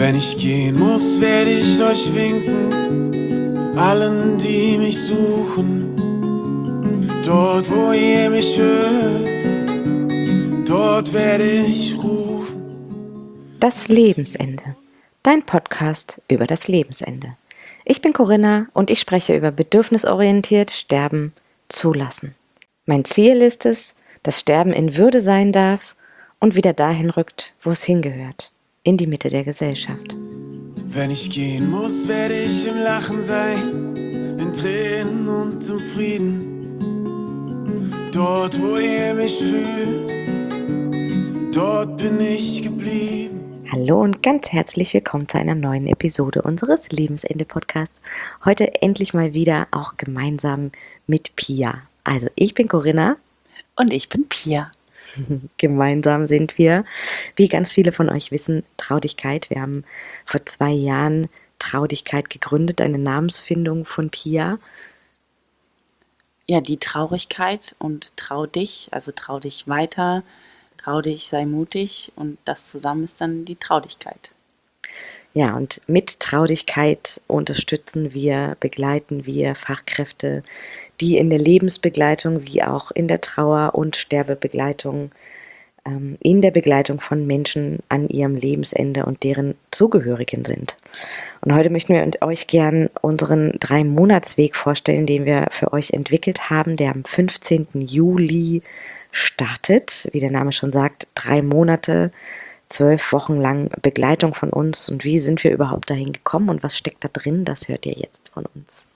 Wenn ich gehen muss, werde ich euch winken, allen, die mich suchen. Dort, wo ihr mich hört, dort werde ich rufen. Das Lebensende. Dein Podcast über das Lebensende. Ich bin Corinna und ich spreche über bedürfnisorientiert Sterben zulassen. Mein Ziel ist es, dass Sterben in Würde sein darf und wieder dahin rückt, wo es hingehört, in die Mitte der Gesellschaft. Wenn ich gehen muss, werde ich im Lachen sein, in Tränen und im Frieden. Dort, wo ihr mich fühlt, dort bin ich geblieben. Hallo und ganz herzlich willkommen zu einer neuen Episode unseres Lebensende-Podcasts. Heute endlich mal wieder auch gemeinsam mit Pia. Also ich bin Corinna. Und ich bin Pia. Gemeinsam sind wir, wie ganz viele von euch wissen, Traudigkeit. Wir haben vor 2 Jahren Traudigkeit gegründet, eine Namensfindung von Pia. Ja, die Traurigkeit und trau dich, also trau dich weiter, trau dich, sei mutig und das zusammen ist dann die Traudigkeit. Ja, und mit Traudigkeit unterstützen wir, begleiten wir Fachkräfte, die in der Lebensbegleitung wie auch in der Trauer- und Sterbebegleitung, in der Begleitung von Menschen an ihrem Lebensende und deren Zugehörigen sind. Und heute möchten wir euch gern unseren 3-Monats-Weg vorstellen, den wir für euch entwickelt haben, der am 15. Juli startet. Wie der Name schon sagt, 3 Monate, 12 Wochen lang Begleitung von uns. Und wie sind wir überhaupt dahin gekommen und was steckt da drin, das hört ihr jetzt von uns.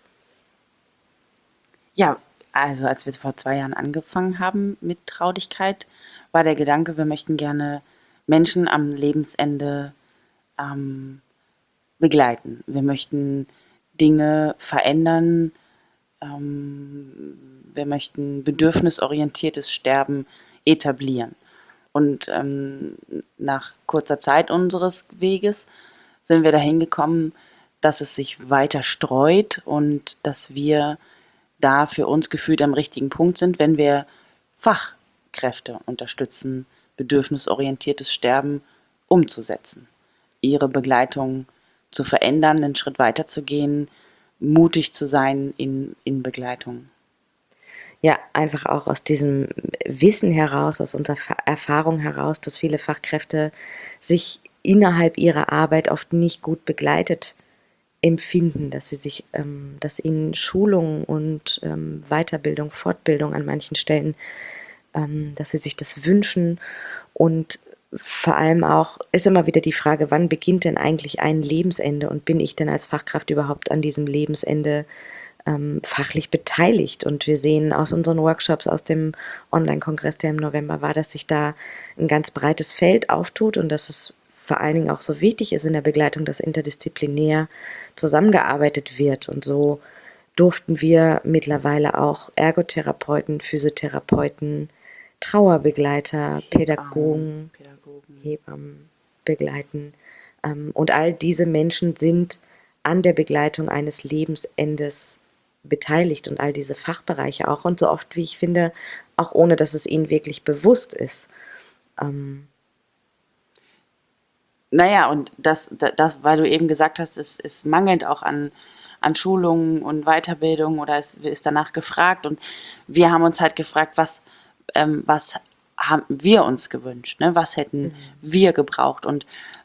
Ja, also als wir vor 2 Jahren angefangen haben mit Traudigkeit, war der Gedanke, wir möchten gerne Menschen am Lebensende begleiten. Wir möchten Dinge verändern, wir möchten bedürfnisorientiertes Sterben etablieren. Und nach kurzer Zeit unseres Weges sind wir dahin gekommen, dass es sich weiter streut und dass wir da für uns gefühlt am richtigen Punkt sind, wenn wir Fachkräfte unterstützen, bedürfnisorientiertes Sterben umzusetzen, ihre Begleitung zu verändern, einen Schritt weiter zu gehen, mutig zu sein in Begleitung. Ja, einfach auch aus diesem Wissen heraus, aus unserer Erfahrung heraus, dass viele Fachkräfte sich innerhalb ihrer Arbeit oft nicht gut begleitet empfinden, dass ihnen Schulung und Weiterbildung, Fortbildung an manchen Stellen, dass sie sich das wünschen. Und vor allem auch ist immer wieder die Frage, wann beginnt denn eigentlich ein Lebensende und bin ich denn als Fachkraft überhaupt an diesem Lebensende fachlich beteiligt? Und wir sehen aus unseren Workshops, aus dem Online-Kongress, der im November war, dass sich da ein ganz breites Feld auftut und dass es vor allen Dingen auch so wichtig ist in der Begleitung, dass interdisziplinär zusammengearbeitet wird. Und so durften wir mittlerweile auch Ergotherapeuten, Physiotherapeuten, Trauerbegleiter, Pädagogen, Hebammen begleiten. Und all diese Menschen sind an der Begleitung eines Lebensendes beteiligt und all diese Fachbereiche auch. Und so oft, wie ich finde, auch ohne, dass es ihnen wirklich bewusst ist. Naja, und das, weil du eben gesagt hast, es mangelt auch an Schulungen und Weiterbildung oder es ist danach gefragt. Und wir haben uns halt gefragt, was haben wir uns gewünscht, ne? Was hätten wir gebraucht? Und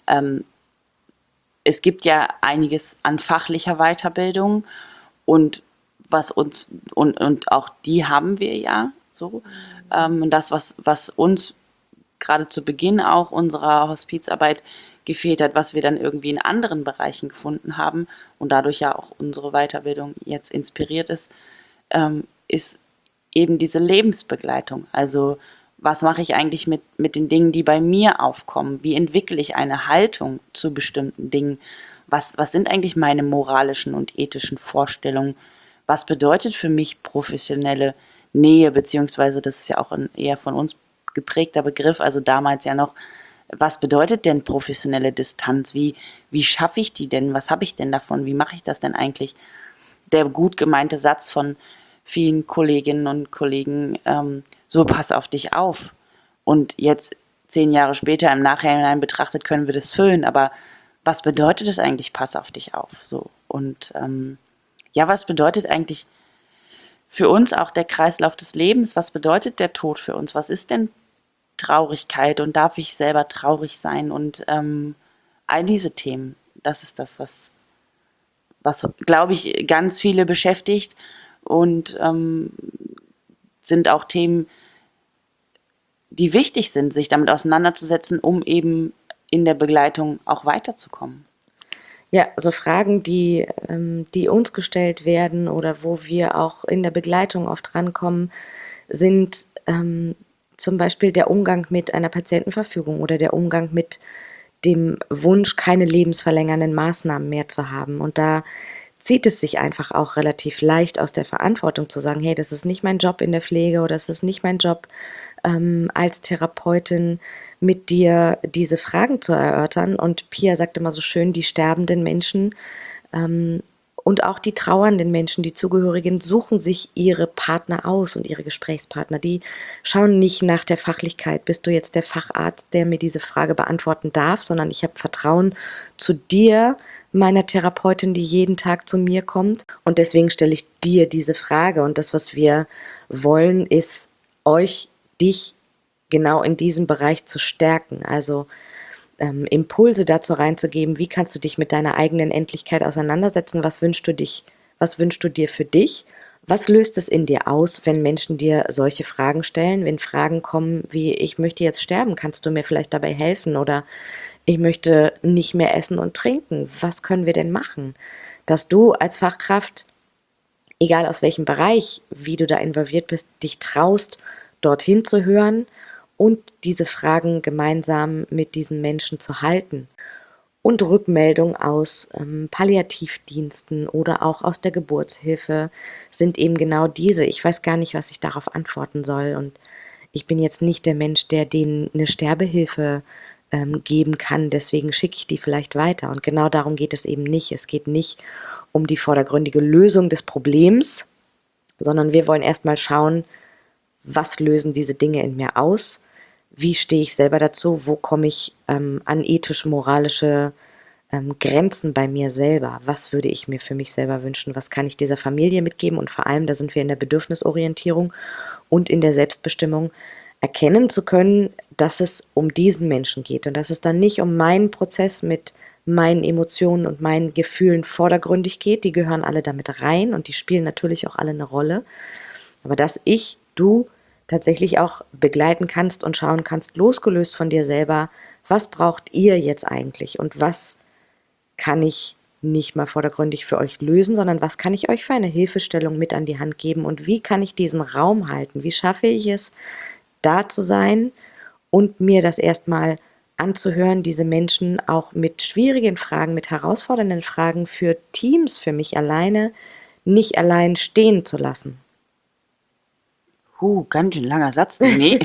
es gibt ja einiges an fachlicher Weiterbildung und was uns und auch die haben wir ja so. Und das, was uns gerade zu Beginn auch unserer Hospizarbeit gefehlt hat, was wir dann irgendwie in anderen Bereichen gefunden haben und dadurch ja auch unsere Weiterbildung jetzt inspiriert ist, ist eben diese Lebensbegleitung. Also was mache ich eigentlich mit den Dingen, die bei mir aufkommen? Wie entwickle ich eine Haltung zu bestimmten Dingen? Was sind eigentlich meine moralischen und ethischen Vorstellungen? Was bedeutet für mich professionelle Nähe, beziehungsweise das ist ja auch ein eher von uns geprägter Begriff, also damals ja noch, was bedeutet denn professionelle Distanz? Wie schaffe ich die denn? Was habe ich denn davon? Wie mache ich das denn eigentlich? Der gut gemeinte Satz von vielen Kolleginnen und Kollegen, so pass auf dich auf. Und jetzt 10 Jahre später im Nachhinein betrachtet können wir das füllen, aber was bedeutet es eigentlich, pass auf dich auf? So. Und ja, was bedeutet eigentlich für uns auch der Kreislauf des Lebens? Was bedeutet der Tod für uns? Was ist denn Traurigkeit und darf ich selber traurig sein? Und all diese Themen, das ist das, was glaube ich, ganz viele beschäftigt und sind auch Themen, die wichtig sind, sich damit auseinanderzusetzen, um eben in der Begleitung auch weiterzukommen. Ja, so Fragen, die uns gestellt werden oder wo wir auch in der Begleitung oft rankommen, sind zum Beispiel der Umgang mit einer Patientenverfügung oder der Umgang mit dem Wunsch, keine lebensverlängernden Maßnahmen mehr zu haben. Und da zieht es sich einfach auch relativ leicht aus der Verantwortung zu sagen, hey, das ist nicht mein Job in der Pflege oder das ist nicht mein Job als Therapeutin, mit dir diese Fragen zu erörtern. Und Pia sagt immer so schön, die sterbenden Menschen und auch die trauernden Menschen, die Zugehörigen, suchen sich ihre Partner aus und ihre Gesprächspartner. Die schauen nicht nach der Fachlichkeit, bist du jetzt der Facharzt, der mir diese Frage beantworten darf, sondern ich habe Vertrauen zu dir, meiner Therapeutin, die jeden Tag zu mir kommt. Und deswegen stelle ich dir diese Frage. Und das, was wir wollen, ist dich genau in diesem Bereich zu stärken. Also Impulse dazu reinzugeben, wie kannst du dich mit deiner eigenen Endlichkeit auseinandersetzen, was wünschst du dir für dich, was löst es in dir aus, wenn Menschen dir solche Fragen stellen, wenn Fragen kommen wie, ich möchte jetzt sterben, kannst du mir vielleicht dabei helfen, oder ich möchte nicht mehr essen und trinken, was können wir denn machen? Dass du als Fachkraft, egal aus welchem Bereich, wie du da involviert bist, dich traust, dorthin zu hören und diese Fragen gemeinsam mit diesen Menschen zu halten. Und Rückmeldungen aus Palliativdiensten oder auch aus der Geburtshilfe sind eben genau diese. Ich weiß gar nicht, was ich darauf antworten soll. Und ich bin jetzt nicht der Mensch, der denen eine Sterbehilfe geben kann. Deswegen schicke ich die vielleicht weiter. Und genau darum geht es eben nicht. Es geht nicht um die vordergründige Lösung des Problems, sondern wir wollen erstmal schauen, was lösen diese Dinge in mir aus? Wie stehe ich selber dazu? Wo komme ich an ethisch-moralische Grenzen bei mir selber? Was würde ich mir für mich selber wünschen? Was kann ich dieser Familie mitgeben? Und vor allem, da sind wir in der Bedürfnisorientierung und in der Selbstbestimmung, erkennen zu können, dass es um diesen Menschen geht und dass es dann nicht um meinen Prozess mit meinen Emotionen und meinen Gefühlen vordergründig geht. Die gehören alle damit rein und die spielen natürlich auch alle eine Rolle. Aber dass du tatsächlich auch begleiten kannst und schauen kannst, losgelöst von dir selber, was braucht ihr jetzt eigentlich und was kann ich nicht mal vordergründig für euch lösen, sondern was kann ich euch für eine Hilfestellung mit an die Hand geben und wie kann ich diesen Raum halten? Wie schaffe ich es, da zu sein und mir das erstmal anzuhören, diese Menschen auch mit schwierigen Fragen, mit herausfordernden Fragen für Teams, für mich alleine, nicht allein stehen zu lassen. Ganz schön langer Satz. Nee.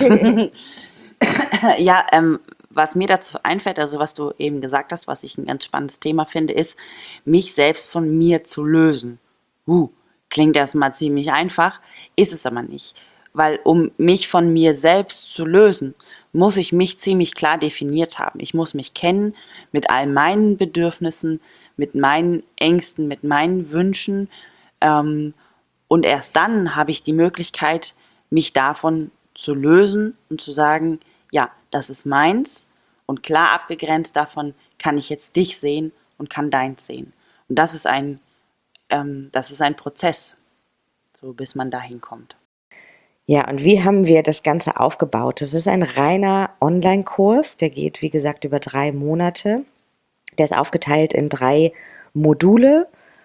Ja, was mir dazu einfällt, also was du eben gesagt hast, was ich ein ganz spannendes Thema finde, ist, mich selbst von mir zu lösen. Klingt erstmal ziemlich einfach, ist es aber nicht. Weil um mich von mir selbst zu lösen, muss ich mich ziemlich klar definiert haben. Ich muss mich kennen mit all meinen Bedürfnissen, mit meinen Ängsten, mit meinen Wünschen. Und erst dann habe ich die Möglichkeit, mich davon zu lösen und zu sagen, ja, das ist meins und klar abgegrenzt davon kann ich jetzt dich sehen und kann deins sehen. Und das ist ein Prozess, so bis man dahin kommt. Ja, und wie haben wir das Ganze aufgebaut? Das ist ein reiner Online-Kurs, der geht, wie gesagt, über 3 Monate. Der ist aufgeteilt in 3 Module.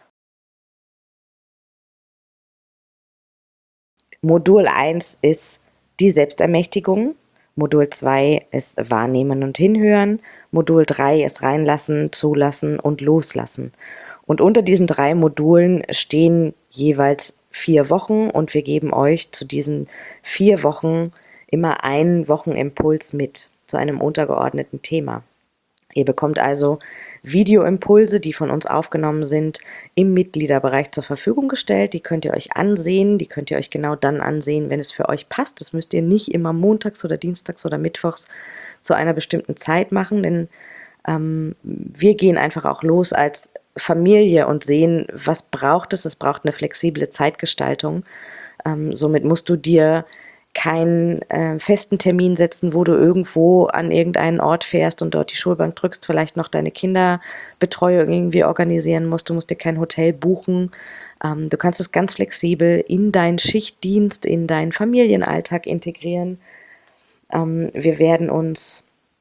Modul 1 ist die Selbstermächtigung, Modul 2 ist Wahrnehmen und Hinhören, Modul 3 ist Reinlassen, Zulassen und Loslassen. Und unter diesen 3 Modulen stehen jeweils 4 Wochen und wir geben euch zu diesen 4 Wochen immer einen Wochenimpuls mit zu einem untergeordneten Thema. Ihr bekommt also Videoimpulse, die von uns aufgenommen sind, im Mitgliederbereich zur Verfügung gestellt. Die könnt ihr euch ansehen, die könnt ihr euch genau dann ansehen, wenn es für euch passt. Das müsst ihr nicht immer montags oder dienstags oder mittwochs zu einer bestimmten Zeit machen, denn Wir gehen einfach auch los als Familie und sehen, was braucht es. Es braucht eine flexible Zeitgestaltung. Somit musst du dir keinen festen Termin setzen, wo du irgendwo an irgendeinen Ort fährst und dort die Schulbank drückst, vielleicht noch deine Kinderbetreuung irgendwie organisieren musst. Du musst dir kein Hotel buchen. Du kannst es ganz flexibel in deinen Schichtdienst, in deinen Familienalltag integrieren. Wir werden uns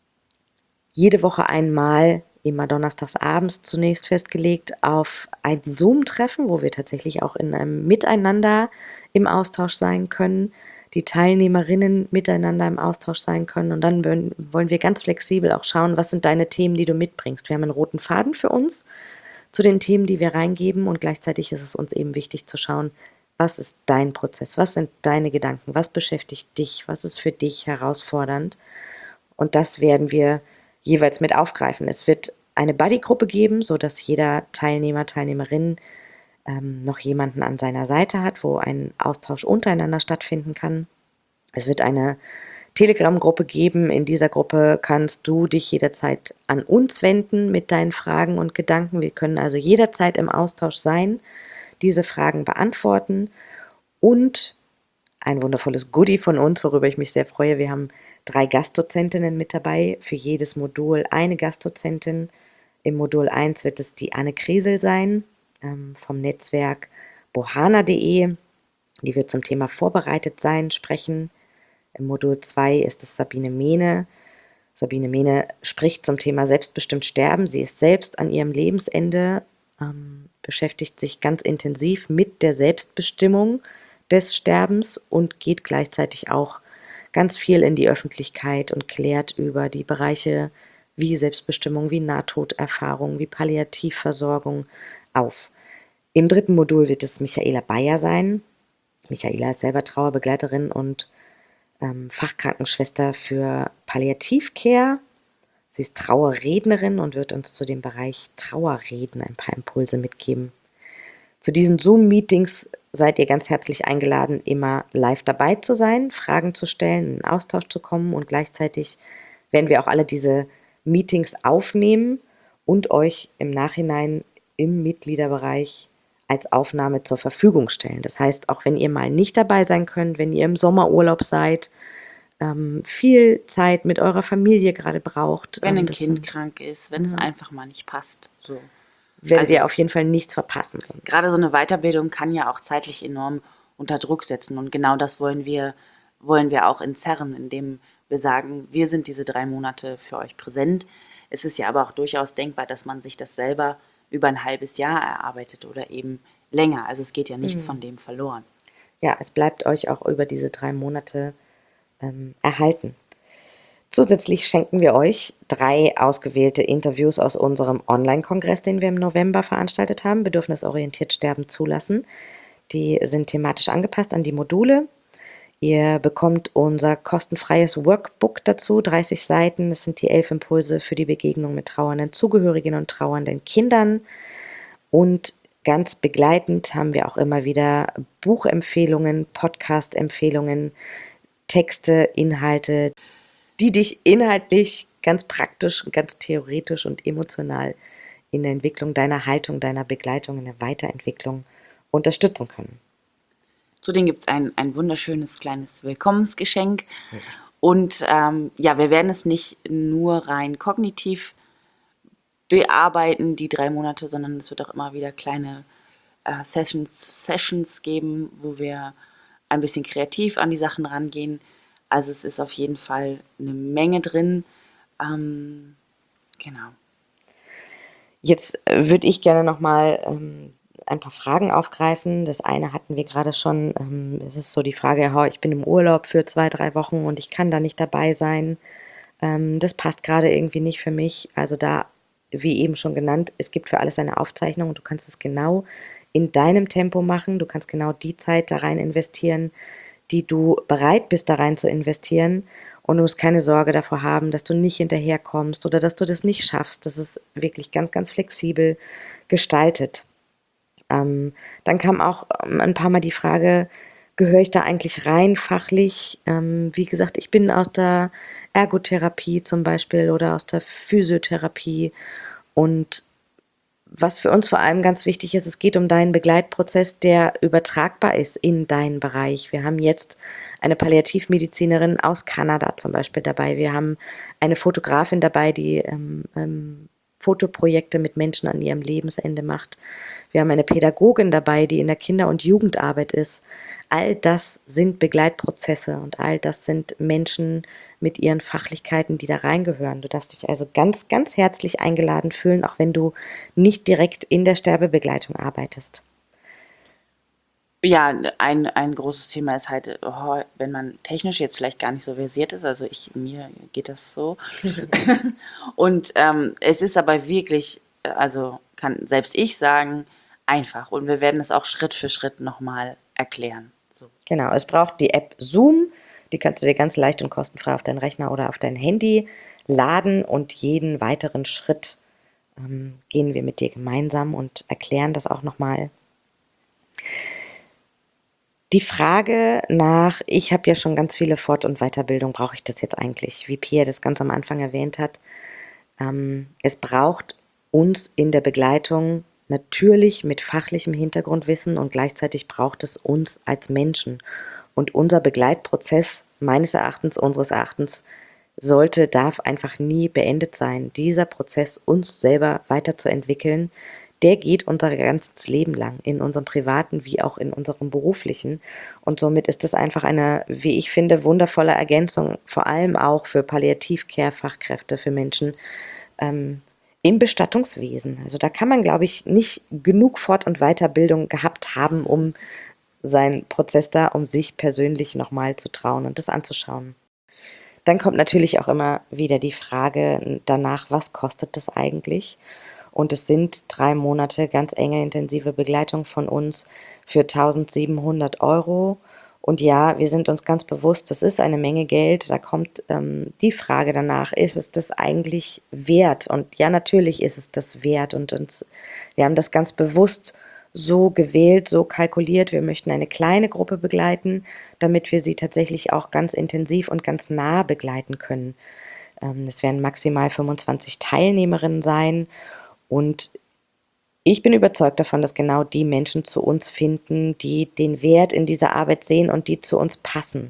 jede Woche einmal, immer donnerstags abends zunächst festgelegt, auf ein Zoom-Treffen, wo wir tatsächlich auch in einem Miteinander im Austausch sein können, die Teilnehmerinnen miteinander im Austausch sein können. Und dann wollen wir ganz flexibel auch schauen, was sind deine Themen, die du mitbringst. Wir haben einen roten Faden für uns zu den Themen, die wir reingeben, und gleichzeitig ist es uns eben wichtig zu schauen, was ist dein Prozess, was sind deine Gedanken, was beschäftigt dich, was ist für dich herausfordernd. Und das werden wir jeweils mit aufgreifen. Es wird eine Buddy-Gruppe geben, sodass jeder Teilnehmer, Teilnehmerin noch jemanden an seiner Seite hat, wo ein Austausch untereinander stattfinden kann. Es wird eine Telegram-Gruppe geben. In dieser Gruppe kannst du dich jederzeit an uns wenden mit deinen Fragen und Gedanken. Wir können also jederzeit im Austausch sein, diese Fragen beantworten. Und ein wundervolles Goodie von uns, worüber ich mich sehr freue. Wir haben 3 Gastdozentinnen mit dabei, für jedes Modul eine Gastdozentin. Im Modul 1 wird es die Anne Kresel sein, vom Netzwerk bohana.de. Die wird zum Thema vorbereitet sein, sprechen. Im Modul 2 ist es Sabine Mehne. Sabine Mehne spricht zum Thema selbstbestimmt sterben. Sie ist selbst an ihrem Lebensende, beschäftigt sich ganz intensiv mit der Selbstbestimmung des Sterbens und geht gleichzeitig auch ganz viel in die Öffentlichkeit und klärt über die Bereiche wie Selbstbestimmung, wie Nahtoderfahrung, wie Palliativversorgung auf. Im 3. Modul wird es Michaela Bayer sein. Michaela ist selber Trauerbegleiterin und Fachkrankenschwester für Palliativcare. Sie ist Trauerrednerin und wird uns zu dem Bereich Trauerreden ein paar Impulse mitgeben. Zu diesen Zoom-Meetings seid ihr ganz herzlich eingeladen, immer live dabei zu sein, Fragen zu stellen, in einen Austausch zu kommen, und gleichzeitig werden wir auch alle diese Meetings aufnehmen und euch im Nachhinein im Mitgliederbereich als Aufnahme zur Verfügung stellen. Das heißt, auch wenn ihr mal nicht dabei sein könnt, wenn ihr im Sommerurlaub seid, viel Zeit mit eurer Familie gerade braucht. Wenn ein Kind krank ist, wenn es einfach mal nicht passt. So. Werdet ihr auf jeden Fall nichts verpassen. Gerade so eine Weiterbildung kann ja auch zeitlich enorm unter Druck setzen. Und genau das wollen wir auch entzerren, indem wir sagen, wir sind diese 3 Monate für euch präsent. Es ist ja aber auch durchaus denkbar, dass man sich das selber über ein halbes Jahr erarbeitet oder eben länger. Also es geht ja nichts von dem verloren. Ja, es bleibt euch auch über diese 3 Monate erhalten. Zusätzlich schenken wir euch 3 ausgewählte Interviews aus unserem Online-Kongress, den wir im November veranstaltet haben, Bedürfnisorientiert Sterben zulassen. Die sind thematisch angepasst an die Module. Ihr bekommt unser kostenfreies Workbook dazu, 30 Seiten. Das sind die 11 Impulse für die Begegnung mit trauernden Zugehörigen und trauernden Kindern. Und ganz begleitend haben wir auch immer wieder Buchempfehlungen, Podcast-Empfehlungen, Texte, Inhalte, die dich inhaltlich ganz praktisch, ganz theoretisch und emotional in der Entwicklung deiner Haltung, deiner Begleitung, in der Weiterentwicklung unterstützen können. Zudem gibt es ein wunderschönes kleines Willkommensgeschenk. Ja. Und wir werden es nicht nur rein kognitiv bearbeiten, die 3 Monate, sondern es wird auch immer wieder kleine Sessions geben, wo wir ein bisschen kreativ an die Sachen rangehen. Also es ist auf jeden Fall eine Menge drin. Genau. Jetzt würde ich gerne nochmal ein paar Fragen aufgreifen. Das eine hatten wir gerade schon. Es ist so die Frage, ich bin im Urlaub für 2-3 Wochen und ich kann da nicht dabei sein. Das passt gerade irgendwie nicht für mich. Also da, wie eben schon genannt, es gibt für alles eine Aufzeichnung und du kannst es genau in deinem Tempo machen. Du kannst genau die Zeit da rein investieren, die du bereit bist, da rein zu investieren. Und du musst keine Sorge davor haben, dass du nicht hinterherkommst oder dass du das nicht schaffst. Das ist wirklich ganz, ganz flexibel gestaltet. Dann kam auch ein paar Mal die Frage, gehöre ich da eigentlich rein fachlich? Wie gesagt, ich bin aus der Ergotherapie zum Beispiel oder aus der Physiotherapie. Und was für uns vor allem ganz wichtig ist, es geht um deinen Begleitprozess, der übertragbar ist in deinen Bereich. Wir haben jetzt eine Palliativmedizinerin aus Kanada zum Beispiel dabei. Wir haben eine Fotografin dabei, die Fotoprojekte mit Menschen an ihrem Lebensende macht. Wir haben eine Pädagogin dabei, die in der Kinder- und Jugendarbeit ist. All das sind Begleitprozesse und all das sind Menschen mit ihren Fachlichkeiten, die da reingehören. Du darfst dich also ganz, ganz herzlich eingeladen fühlen, auch wenn du nicht direkt in der Sterbebegleitung arbeitest. Ja, ein großes Thema ist halt, wenn man technisch jetzt vielleicht gar nicht so versiert ist, also mir geht das so. Und es ist aber wirklich, also kann selbst ich sagen, einfach. Und wir werden es auch Schritt für Schritt nochmal erklären. So. Genau, es braucht die App Zoom, die kannst du dir ganz leicht und kostenfrei auf deinen Rechner oder auf dein Handy laden und jeden weiteren Schritt gehen wir mit dir gemeinsam und erklären das auch nochmal. Die Frage nach, ich habe ja schon ganz viele Fort- und Weiterbildung, brauche ich das jetzt eigentlich? Wie Pia das ganz am Anfang erwähnt hat, es braucht uns in der Begleitung natürlich mit fachlichem Hintergrundwissen und gleichzeitig braucht es uns als Menschen. Und unser Begleitprozess, meines Erachtens, unseres Erachtens, darf einfach nie beendet sein. Dieser Prozess, uns selber weiterzuentwickeln, der geht unser ganzes Leben lang, in unserem privaten wie auch in unserem beruflichen. Und somit ist es einfach eine, wie ich finde, wundervolle Ergänzung, vor allem auch für Palliativ-Care-Fachkräfte, für Menschen im Bestattungswesen. Also da kann man, glaube ich, nicht genug Fort- und Weiterbildung gehabt haben, um seinen Prozess da, um sich persönlich nochmal zu trauen und das anzuschauen. Dann kommt natürlich auch immer wieder die Frage danach, was kostet das eigentlich? Und es sind 3 Monate ganz enge, intensive Begleitung von uns für 1.700 €. Und ja, wir sind uns ganz bewusst, das ist eine Menge Geld. Da kommt die Frage danach, ist es das eigentlich wert? Und ja, natürlich ist es das wert. Und wir haben das ganz bewusst so gewählt, so kalkuliert. Wir möchten eine kleine Gruppe begleiten, damit wir sie tatsächlich auch ganz intensiv und ganz nah begleiten können. Es werden maximal 25 Teilnehmerinnen sein. Und ich bin überzeugt davon, dass genau die Menschen zu uns finden, die den Wert in dieser Arbeit sehen und die zu uns passen.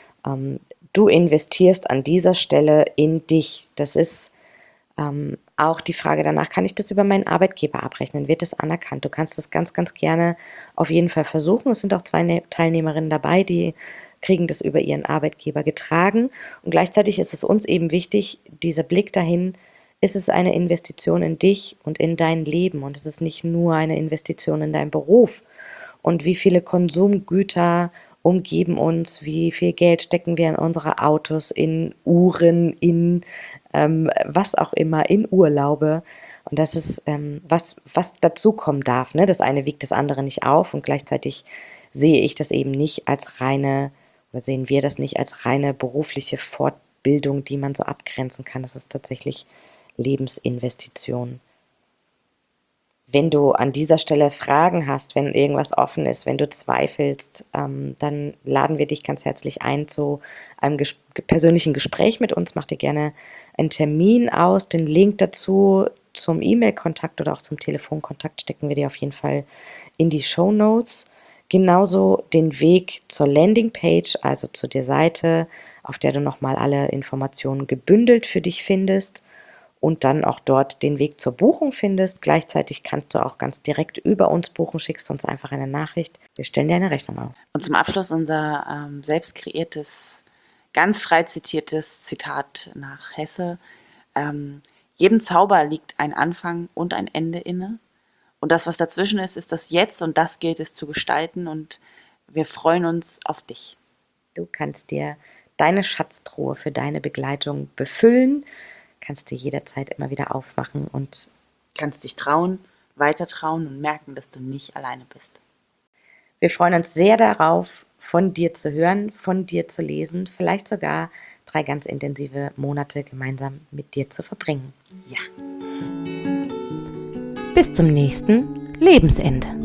Du investierst an dieser Stelle in dich. Das ist auch die Frage danach, kann ich das über meinen Arbeitgeber abrechnen? Wird das anerkannt? Du kannst das ganz, ganz gerne auf jeden Fall versuchen. Es sind auch 2 Teilnehmerinnen dabei, die kriegen das über ihren Arbeitgeber getragen. Und gleichzeitig ist es uns eben wichtig, dieser Blick dahin, ist es eine Investition in dich und in dein Leben und es ist nicht nur eine Investition in deinen Beruf. Und wie viele Konsumgüter umgeben uns, wie viel Geld stecken wir in unsere Autos, in Uhren, in was auch immer, in Urlaube. Und das ist, was dazukommen darf. Ne? Das eine wiegt das andere nicht auf und gleichzeitig sehe ich das eben nicht als reine, oder sehen wir das nicht als reine berufliche Fortbildung, die man so abgrenzen kann. Das ist tatsächlich Lebensinvestition. Wenn du an dieser Stelle Fragen hast, wenn irgendwas offen ist, wenn du zweifelst, dann laden wir dich ganz herzlich ein zu einem persönlichen Gespräch mit uns. Mach dir gerne einen Termin aus. Den Link dazu zum E-Mail-Kontakt oder auch zum Telefonkontakt stecken wir dir auf jeden Fall in die Shownotes. Genauso den Weg zur Landingpage, also zu der Seite, auf der du nochmal alle Informationen gebündelt für dich findest. Und dann auch dort den Weg zur Buchung findest. Gleichzeitig kannst du auch ganz direkt über uns buchen, schickst uns einfach eine Nachricht. Wir stellen dir eine Rechnung aus. Und zum Abschluss unser selbst kreiertes, ganz frei zitiertes Zitat nach Hesse. Jedem Zauber liegt ein Anfang und ein Ende inne. Und das, was dazwischen ist, ist das Jetzt und das gilt es zu gestalten. Und wir freuen uns auf dich. Du kannst dir deine Schatztruhe für deine Begleitung befüllen. Kannst du jederzeit immer wieder aufmachen und kannst dich trauen, weiter trauen und merken, dass du nicht alleine bist. Wir freuen uns sehr darauf, von dir zu hören, von dir zu lesen, vielleicht sogar 3 ganz intensive Monate gemeinsam mit dir zu verbringen. Ja. Bis zum nächsten Lebensende.